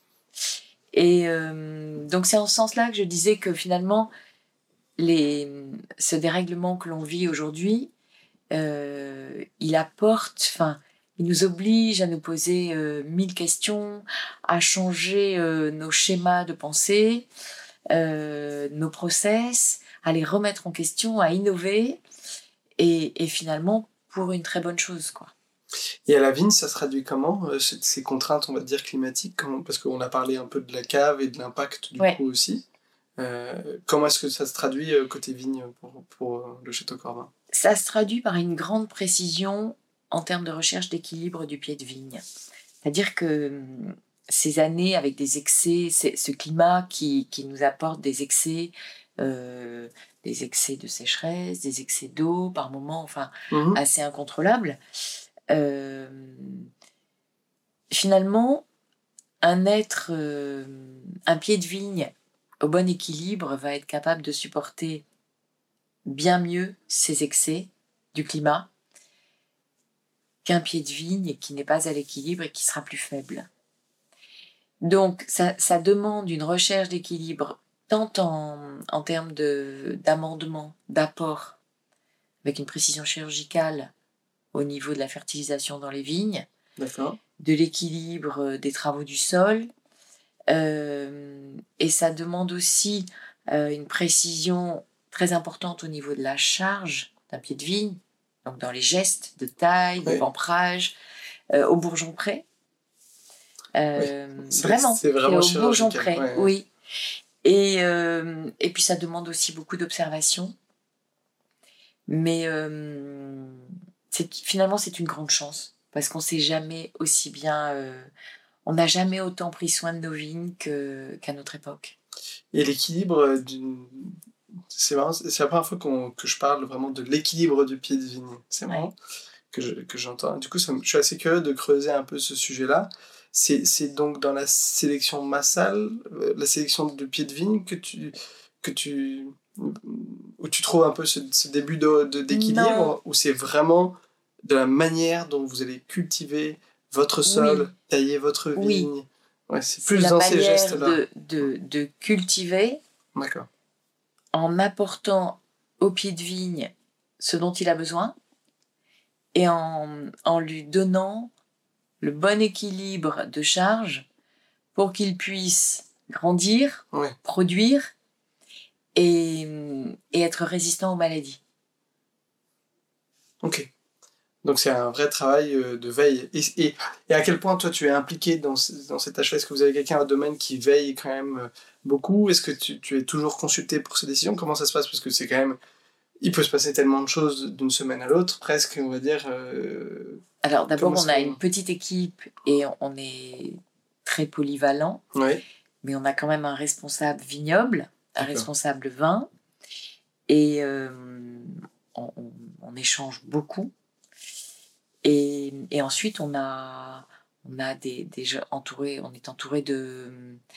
Et euh, donc c'est en ce sens-là que je disais que finalement, les, ce dérèglement que l'on vit aujourd'hui, euh, il apporte, enfin, il nous oblige à nous poser euh, mille questions, à changer euh, nos schémas de pensée, euh, nos process, à les remettre en question, à innover, et, et finalement pour une très bonne chose, quoi. Et à la vigne, ça se traduit comment, euh, ces contraintes, on va dire, climatiques, comment, parce qu'on a parlé un peu de la cave et de l'impact du Ouais. coup aussi. Euh, comment est-ce que ça se traduit euh, côté vigne pour, pour euh, le Château Corvin? Ça se traduit par une grande précision en termes de recherche d'équilibre du pied de vigne. C'est-à-dire que hum, ces années avec des excès, ce climat qui, qui nous apporte des excès, euh, des excès de sécheresse, des excès d'eau par moments, enfin Mmh. assez incontrôlables. Euh, finalement, un être, euh, un pied de vigne au bon équilibre va être capable de supporter bien mieux ces excès du climat qu'un pied de vigne qui n'est pas à l'équilibre et qui sera plus faible. Donc, ça, ça demande une recherche d'équilibre tant en, en termes de, d'amendement, d'apport, avec une précision chirurgicale au niveau de la fertilisation dans les vignes, D'accord. de l'équilibre des travaux du sol, euh, et ça demande aussi euh, une précision très importante au niveau de la charge d'un pied de vigne, donc dans les gestes de taille, de Oui. pamprage, euh, au bourgeon près. Euh, Oui. C'est, vraiment, c'est vraiment c'est au bourgeon chirurgical. près, Ouais, ouais. oui. Et, euh, et puis ça demande aussi beaucoup d'observation. Mais euh, c'est, finalement, c'est une grande chance, parce qu'on s'est jamais aussi bien... Euh, on n'a jamais autant pris soin de nos vignes que, qu'à notre époque. Et l'équilibre d'une... C'est marrant, c'est la première fois qu'on, que je parle vraiment de l'équilibre du pied de vigne. C'est marrant. Ouais. Que, je, que j'entends. Du coup, ça, je suis assez curieux de creuser un peu ce sujet-là. C'est, c'est donc dans la sélection massale, euh, la sélection de pieds de vigne que tu, que tu, où tu trouves un peu ce, ce début de, de, d'équilibre, non. Ou c'est vraiment de la manière dont vous allez cultiver votre sol, oui. Tailler votre vigne. Oui. Ouais, c'est, c'est plus dans ces gestes-là. De, de, de cultiver. D'accord. En apportant au pied de vigne ce dont il a besoin et en, en lui donnant le bon équilibre de charge pour qu'il puisse grandir, ouais. produire et, et être résistant aux maladies. Ok. Donc c'est un vrai travail de veille. Et, et, et à quel point toi tu es impliqué dans, dans cette tâche-là? Est-ce que vous avez quelqu'un au domaine qui veille quand même beaucoup? Est-ce que tu, tu es toujours consulté pour ces décisions? Comment ça se passe? Parce que c'est quand même... Il peut se passer tellement de choses d'une semaine à l'autre, presque, on va dire... Euh... Alors d'abord, on a une petite équipe et on est très polyvalent. Oui. Mais on a quand même un responsable vignoble, un D'accord. responsable vin. Et euh, on, on, on échange beaucoup. Et, et ensuite, on a, on a des, des entouré, on est entouré de,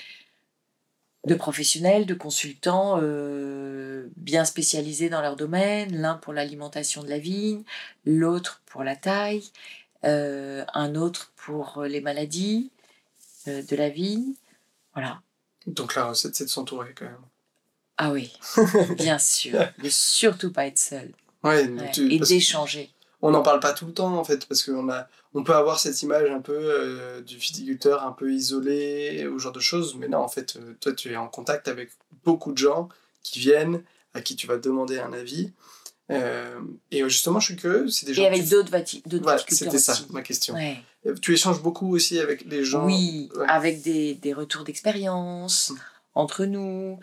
de professionnels, de consultants euh, bien spécialisés dans leur domaine. L'un pour l'alimentation de la vigne, l'autre pour la taille, euh, un autre pour les maladies euh, de la vigne. Voilà. Donc la recette, c'est de s'entourer quand même. Ah oui, bien sûr. Ne surtout pas être seul. Ouais, ouais. Tu, et d'échanger. On n'en parle pas tout le temps en fait, parce qu'on a, on peut avoir cette image un peu euh, du viticulteur un peu isolé, ou genre de choses, mais non, en fait, euh, toi tu es en contact avec beaucoup de gens qui viennent, à qui tu vas demander un avis. Euh, et justement, je suis curieux, c'est des gens. Et avec tu... d'autres, vati- d'autres voilà, viticulteurs. C'était aussi. ça, ma question. Ouais. Tu échanges beaucoup aussi avec les gens. Oui, ouais. avec des, des retours d'expérience. Mmh. Entre nous,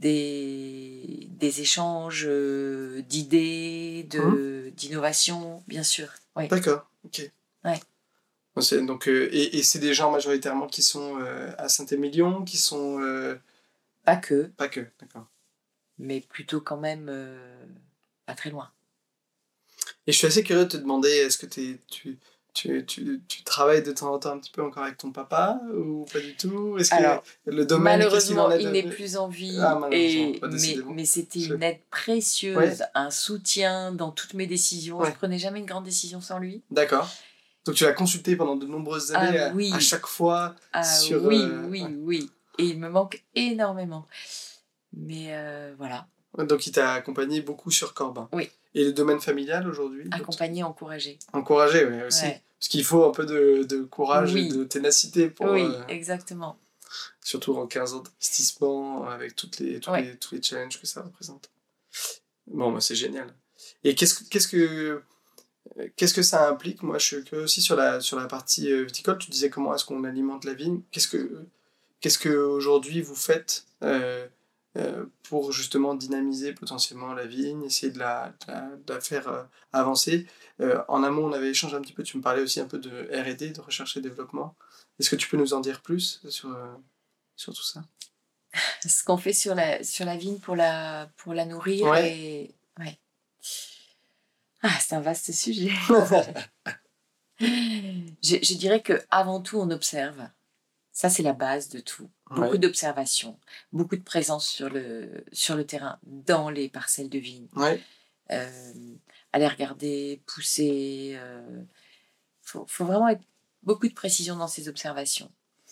des, des échanges euh, d'idées, de, mmh. d'innovation, bien sûr. Ouais. D'accord, ok. Ouais. C'est, donc, euh, et, et c'est des gens majoritairement qui sont euh, à Saint-Émilion, qui sont... Euh... Pas que. Pas que, d'accord. Mais plutôt quand même euh, pas très loin. Et je suis assez curieux de te demander, est-ce que t'es, tu... Tu, tu, tu travailles de temps en temps un petit peu encore avec ton papa ou pas du tout? Est-ce Alors, que le domaine, malheureusement, qu'est-ce qu'il en est il de... n'est plus en vie, ah, et, mais, mais c'était je... une aide précieuse, ouais. Un soutien dans toutes mes décisions. Ouais. Je ne prenais jamais une grande décision sans lui. D'accord. Donc tu l'as consulté pendant de nombreuses années, ah, oui. à, à chaque fois ah, sur... Oui, euh... oui, ouais. oui. Et il me manque énormément. Mais euh, voilà. Donc, il t'a accompagné beaucoup sur Corbin. Oui. Et le domaine familial aujourd'hui? Accompagné, encouragé. Encouragé, oui, aussi. Ouais. Parce qu'il faut un peu de, de courage oui. et de ténacité pour... Oui, euh, exactement. Surtout en quinze ans d'investissement, avec toutes les, tous, ouais. les, tous les challenges que ça représente. Bon, bah, c'est génial. Et qu'est-ce, qu'est-ce que... Qu'est-ce que ça implique? Moi, je suis curieux aussi sur la, sur la partie viticole. Tu disais comment est-ce qu'on alimente la vigne. Qu'est-ce que, qu'est-ce que aujourd'hui vous faites euh, euh, pour justement dynamiser potentiellement la vigne, essayer de la, de la, de la faire euh, avancer? euh, En amont, on avait échangé un petit peu. Tu me parlais aussi un peu de R et D, de recherche et développement. Est-ce que tu peux nous en dire plus sur, euh, sur tout ça? Ce qu'on fait sur la, sur la vigne pour la, pour la nourrir ouais. et... Ouais. Ah, c'est un vaste sujet. je, je dirais qu'avant tout, on observe. Ça, c'est la base de tout. Beaucoup ouais. d'observation, beaucoup de présence sur le, sur le terrain, dans les parcelles de vigne. Ouais. Euh, aller regarder, pousser. Il euh, faut, faut vraiment être beaucoup de précision dans ces observations.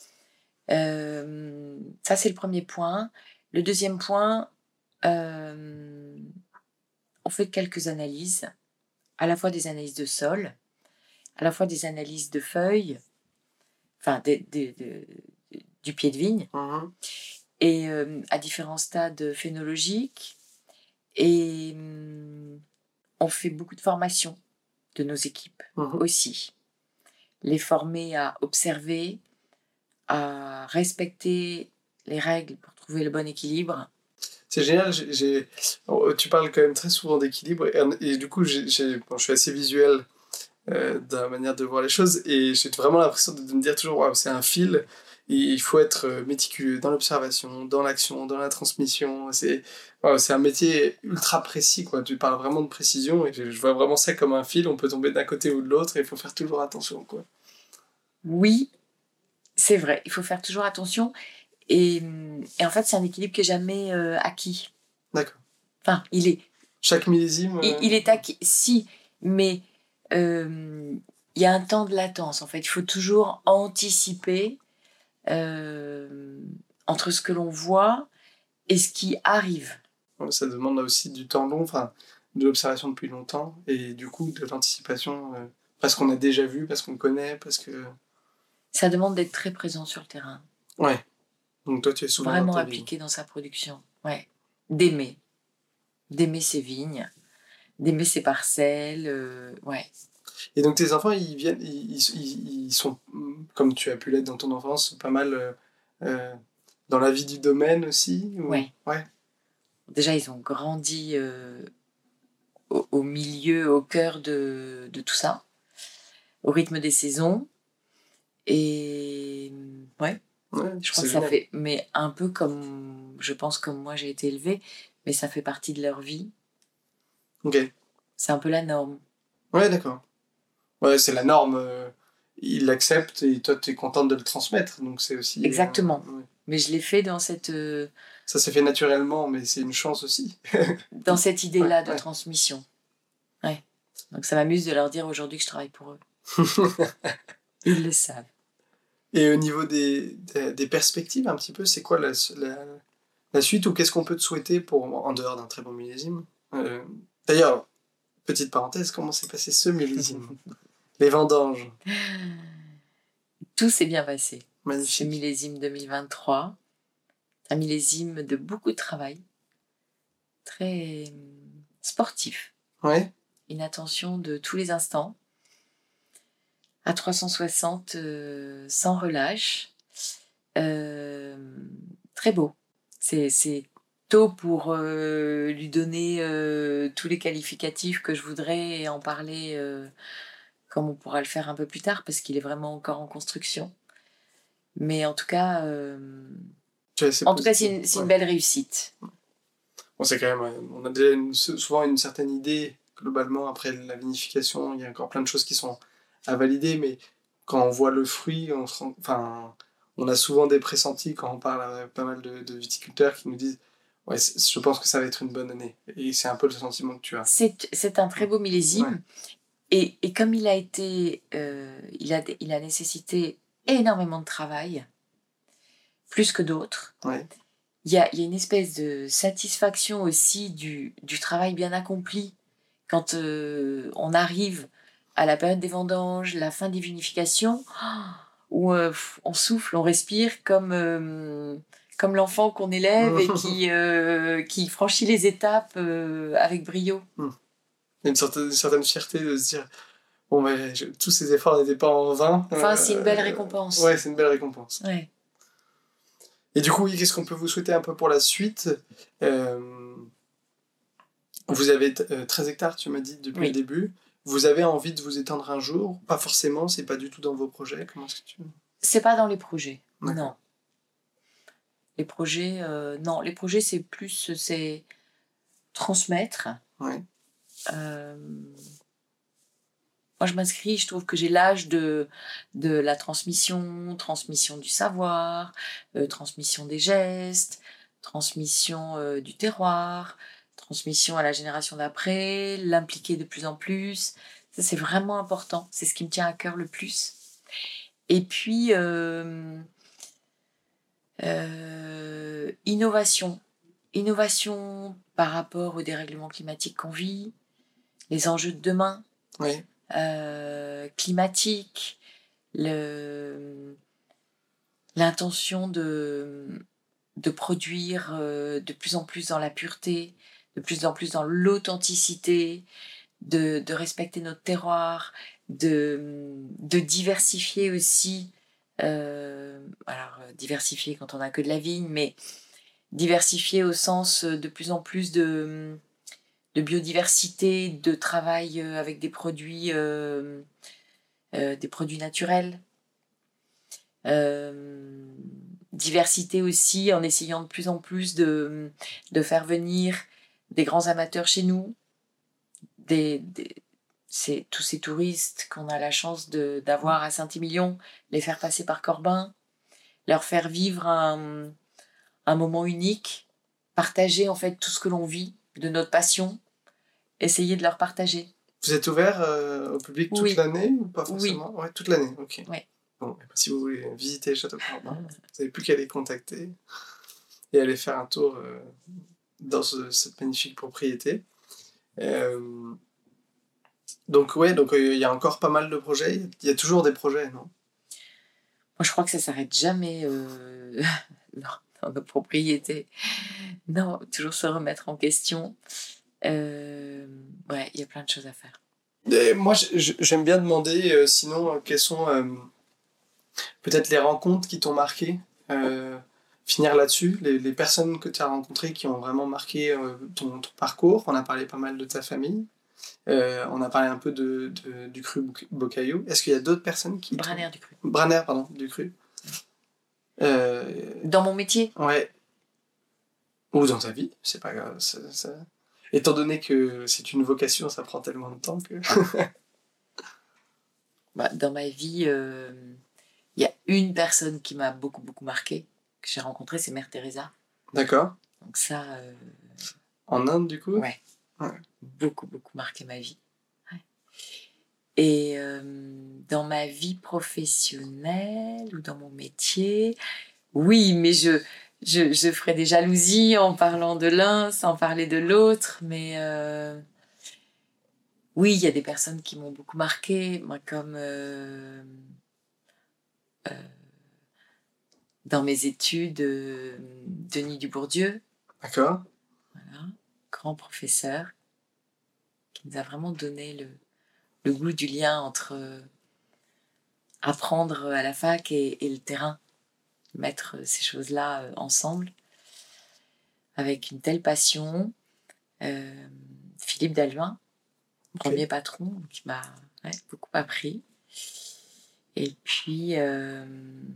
Euh, ça, c'est le premier point. Le deuxième point, euh, on fait quelques analyses. À la fois des analyses de sol, à la fois des analyses de feuilles, enfin des, des, des, du pied de vigne, mmh. et euh, à différents stades phénologiques. Et euh, on fait beaucoup de formations de nos équipes mmh. aussi. Les former à observer, à respecter les règles pour trouver le bon équilibre. C'est génial, j'ai, j'ai... tu parles quand même très souvent d'équilibre et, et du coup j'ai, j'ai... Bon, je suis assez visuel euh, dans la manière de voir les choses et j'ai vraiment l'impression de, de me dire toujours wow, c'est un fil et il faut être méticuleux dans l'observation, dans l'action, dans la transmission. C'est, wow, c'est un métier ultra précis, quoi. Tu parles vraiment de précision et je, je vois vraiment ça comme un fil, on peut tomber d'un côté ou de l'autre et il faut faire toujours attention, quoi. Oui, c'est vrai, il faut faire toujours attention. Et, et en fait, c'est un équilibre qui n'est jamais euh, acquis. D'accord. Enfin, il est... Chaque millésime... Euh... Il, il est acquis, si, mais euh, il y a un temps de latence, en fait. Il faut toujours anticiper euh, entre ce que l'on voit et ce qui arrive. Ça demande aussi du temps long, enfin, de l'observation depuis longtemps, et du coup, de l'anticipation, euh, parce qu'on a déjà vu, parce qu'on connaît, parce que... Ça demande d'être très présent sur le terrain. Ouais. Donc toi, tu es souvent vraiment impliqué dans sa production. Ouais. D'aimer. D'aimer ses vignes, d'aimer ses parcelles. Euh, ouais. Et donc tes enfants, ils viennent, ils, ils, ils sont, comme tu as pu l'être dans ton enfance, pas mal euh, euh, dans la vie du domaine aussi ou... Ouais. Ouais. Déjà, ils ont grandi euh, au, au milieu, au cœur de, de tout ça, au rythme des saisons. Et ouais. Ouais, je crois que ça fait, mais un peu comme, je pense comme moi j'ai été élevée, mais ça fait partie de leur vie. Ok. C'est un peu la norme. Ouais, d'accord. Ouais, c'est la norme. Euh, ils l'acceptent et toi, tu es contente de le transmettre, donc c'est aussi. Exactement. Euh, ouais. Mais je l'ai fait dans cette. Euh, ça s'est fait naturellement, mais c'est une chance aussi. dans cette idée-là ouais, de ouais. transmission. Ouais. Donc ça m'amuse de leur dire aujourd'hui que je travaille pour eux. Ils le savent. Et au niveau des, des, des perspectives, un petit peu, c'est quoi la, la, la suite ou qu'est-ce qu'on peut te souhaiter pour, en dehors d'un très bon millésime euh, D'ailleurs, petite parenthèse, comment s'est passé ce millésime Les vendanges. Tout s'est bien passé. Magnifique. Ce millésime deux mille vingt-trois, un millésime de beaucoup de travail, très sportif. Ouais. Une attention de tous les instants. À trois cent soixante, euh, sans relâche. Euh, très beau. C'est, c'est tôt pour euh, lui donner euh, tous les qualificatifs que je voudrais et en parler euh, comme on pourra le faire un peu plus tard parce qu'il est vraiment encore en construction. Mais en tout cas, euh, en tout cas c'est, une, c'est ouais. une belle réussite. Bon, c'est quand même, on a déjà une, souvent une certaine idée globalement après la vinification. Il y a encore plein de choses qui sont à valider, mais quand on voit le fruit, on, se rend, enfin, on a souvent des pressentis quand on parle à pas mal de, de viticulteurs qui nous disent ouais, je pense que ça va être une bonne année. Et c'est un peu le sentiment que tu as. C'est, c'est un très beau millésime. Ouais. Et, et comme il a été, euh, il, a, il a nécessité énormément de travail, plus que d'autres, ouais. il y a, y a une espèce de satisfaction aussi du, du travail bien accompli quand euh, on arrive à la période des vendanges, la fin des vinifications, où euh, on souffle, on respire comme, euh, comme l'enfant qu'on élève et qui, euh, qui franchit les étapes euh, avec brio. Il y a une certaine, une certaine fierté de se dire bon, ben, je, tous ces efforts n'étaient pas en vain. Enfin, euh, c'est une belle récompense. Ouais, c'est une belle récompense. Ouais. Et du coup, oui, qu'est-ce qu'on peut vous souhaiter un peu pour la suite euh, Vous avez euh, treize hectares, tu m'as dit, depuis oui. le début. Vous avez envie de vous étendre un jour? Pas forcément, c'est pas du tout dans vos projets. Comment est-ce que tu... C'est pas dans les projets, D'accord. non. Les projets, euh, non, les projets, c'est plus, c'est transmettre. Ouais. Euh, moi, je m'inscris, je trouve que j'ai l'âge de, de la transmission, transmission du savoir, euh, transmission des gestes, transmission euh, du terroir, transmission à la génération d'après, l'impliquer de plus en plus. Ça, c'est vraiment important. C'est ce qui me tient à cœur le plus. Et puis, euh, euh, innovation. Innovation par rapport au dérèglement climatique qu'on vit, les enjeux de demain. Oui. Euh, climatique, le, l'intention de, de produire euh, de plus en plus dans la pureté, de plus en plus dans l'authenticité, de, de respecter notre terroir, de, de diversifier aussi, euh, alors diversifier quand on n'a que de la vigne, mais diversifier au sens de plus en plus de... de biodiversité, de travail avec des produits, euh, euh, des produits naturels. Euh, diversité aussi en essayant de plus en plus de, de faire venir des grands amateurs chez nous, des, des, c'est, tous ces touristes qu'on a la chance de, d'avoir à Saint-Émilion, les faire passer par Corbin, leur faire vivre un, un moment unique, partager en fait tout ce que l'on vit, de notre passion, essayer de leur partager. Vous êtes ouvert euh, au public toute oui. l'année ou pas forcément? Oui, ouais, toute l'année, ok. Ouais. Bon, si vous voulez visiter le château Corbin, vous n'avez plus qu'à les contacter et aller faire un tour euh, dans ce, cette magnifique propriété. Euh, donc ouais, donc il euh, y a encore pas mal de projets. Il y a toujours des projets, non? Moi, je crois que ça s'arrête jamais euh, dans nos propriétés. Non, toujours se remettre en question. Euh, ouais, il y a plein de choses à faire. Et moi, j'aime bien demander, euh, sinon, euh, quelles sont euh, peut-être les rencontres qui t'ont marqué. Euh, finir là-dessus, les, les personnes que tu as rencontrées qui ont vraiment marqué euh, ton, ton parcours. On a parlé pas mal de ta famille. Euh, on a parlé un peu de, de, du cru Bocaillou. Est-ce qu'il y a d'autres personnes qui... Braner du cru. Braner, pardon, du cru. Euh... Dans mon métier? Ouais. Ou dans ta vie, c'est pas grave. Ça, ça... Étant donné que c'est une vocation, ça prend tellement de temps que... bah, dans ma vie, il euh, y a une personne qui m'a beaucoup, beaucoup marqué, que j'ai rencontrée, c'est Mère Teresa. D'accord. Donc ça... Euh... En Inde, du coup? Ouais. Ouais. Beaucoup, beaucoup marqué ma vie. Ouais. Et euh, dans ma vie professionnelle ou dans mon métier, oui, mais je, je, je ferais des jalousies en parlant de l'un sans parler de l'autre. Mais euh, oui, il y a des personnes qui m'ont beaucoup marqué, moi, comme euh, euh, dans mes études, euh, Denis Dubourdieu. D'accord. Voilà, grand professeur qui nous a vraiment donné le, le goût du lien entre euh, apprendre à la fac et, et le terrain, mettre ces choses-là euh, ensemble avec une telle passion. Euh, Philippe Dalluin, okay. Premier patron, qui m'a ouais, beaucoup appris. Et puis, euh,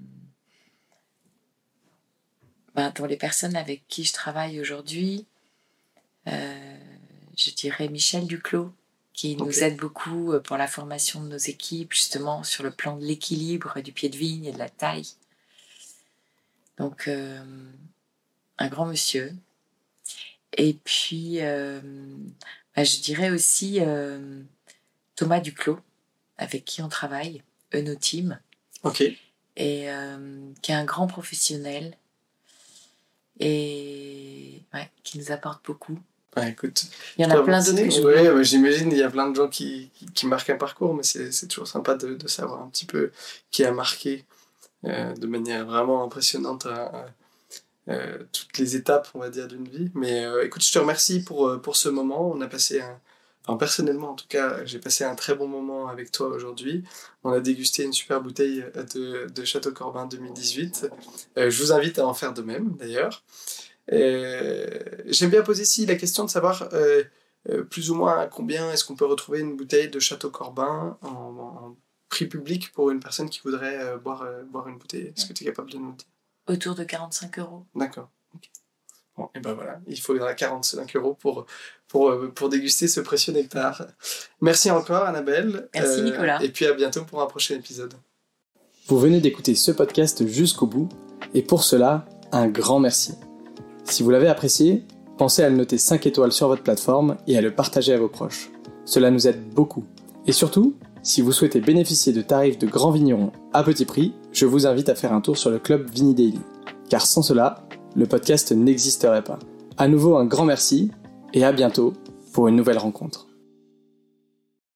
ben, pour les personnes avec qui je travaille aujourd'hui, euh, je dirais Michel Duclos, qui okay. nous aide beaucoup pour la formation de nos équipes, justement sur le plan de l'équilibre du pied de vigne et de la taille. Donc, euh, un grand monsieur. Et puis, euh, bah, je dirais aussi euh, Thomas Duclos, avec qui on travaille, Eunoteam. Ok. Et euh, qui est un grand professionnel et ouais, qui nous apportent beaucoup. Ouais, écoute, il y en a plein d'autres que je ouais, ouais, j'imagine, il y a plein de gens qui, qui, qui marquent un parcours, mais c'est, c'est toujours sympa de, de savoir un petit peu qui a marqué euh, de manière vraiment impressionnante à, à, à, toutes les étapes, on va dire, d'une vie. Mais euh, écoute, je te remercie pour, pour ce moment. On a passé un... Enfin, personnellement, en tout cas, j'ai passé un très bon moment avec toi aujourd'hui. On a dégusté une super bouteille de, de Château Corbin deux mille dix-huit. Euh, je vous invite à en faire de même, d'ailleurs. Euh, j'aime bien poser ici la question de savoir euh, euh, plus ou moins à combien est-ce qu'on peut retrouver une bouteille de Château Corbin en, en prix public pour une personne qui voudrait euh, boire, euh, boire une bouteille. Est-ce que tu es capable de nous le dire? Autour de quarante-cinq euros. D'accord. Okay. Bon, et ben voilà, il faudra quarante-cinq euros pour, pour, pour déguster ce précieux nectar. Merci encore, Annabelle. Merci, euh, Nicolas. Et puis à bientôt pour un prochain épisode. Vous venez d'écouter ce podcast jusqu'au bout, et pour cela, un grand merci. Si vous l'avez apprécié, pensez à le noter cinq étoiles sur votre plateforme et à le partager à vos proches. Cela nous aide beaucoup. Et surtout, si vous souhaitez bénéficier de tarifs de grands vignerons à petit prix, je vous invite à faire un tour sur le club Vini Daily. Car sans cela, le podcast n'existerait pas. À nouveau un grand merci et à bientôt pour une nouvelle rencontre.